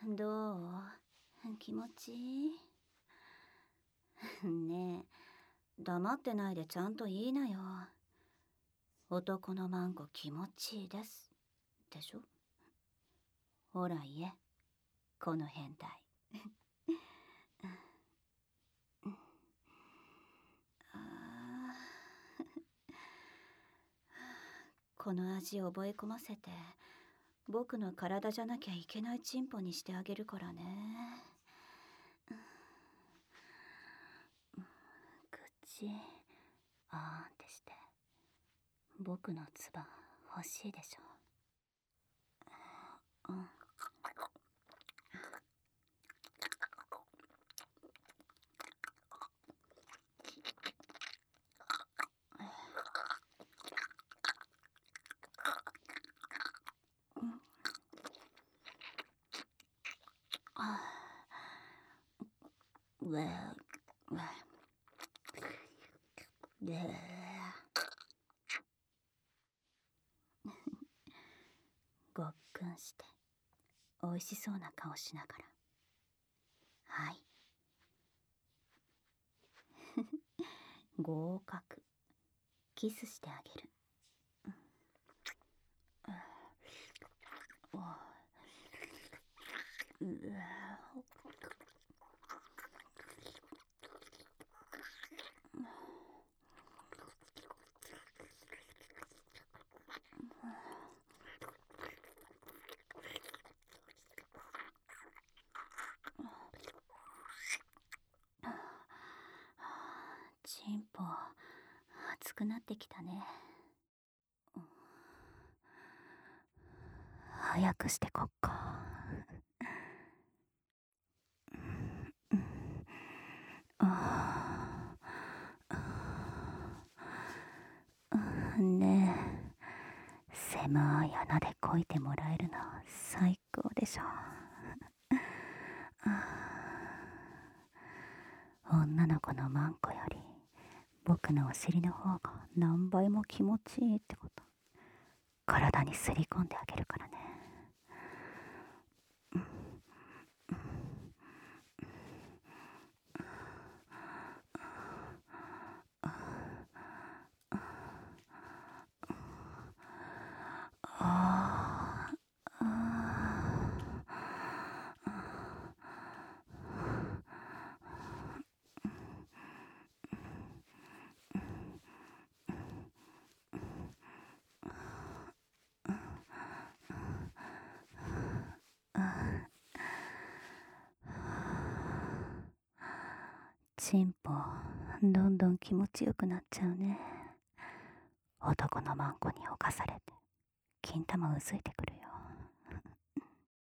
どう？気持ちいい？ねえ、黙ってないでちゃんと言いなよ。男のマンコ気持ちいいですでしょ。ほら言え、この変態。この味覚え込ませて僕の体じゃなきゃいけないチンポにしてあげるからね。口あーんってして僕の唾欲しいでしょ。うん。うわうわごっくんして美味しそうな顔しながら、はい。合格。キスしてあげる。チンポ熱くなってきたね。早くしてこっか。ねえ、狭い穴でこいてもらえるの最高でしょ。女の子のマンコより僕のお尻の方が何倍も気持ちいいってこと、体にすり込んであげるからね。チンポどんどん気持ちよくなっちゃうね。男のマンコに侵されて金玉うずいてくるよ。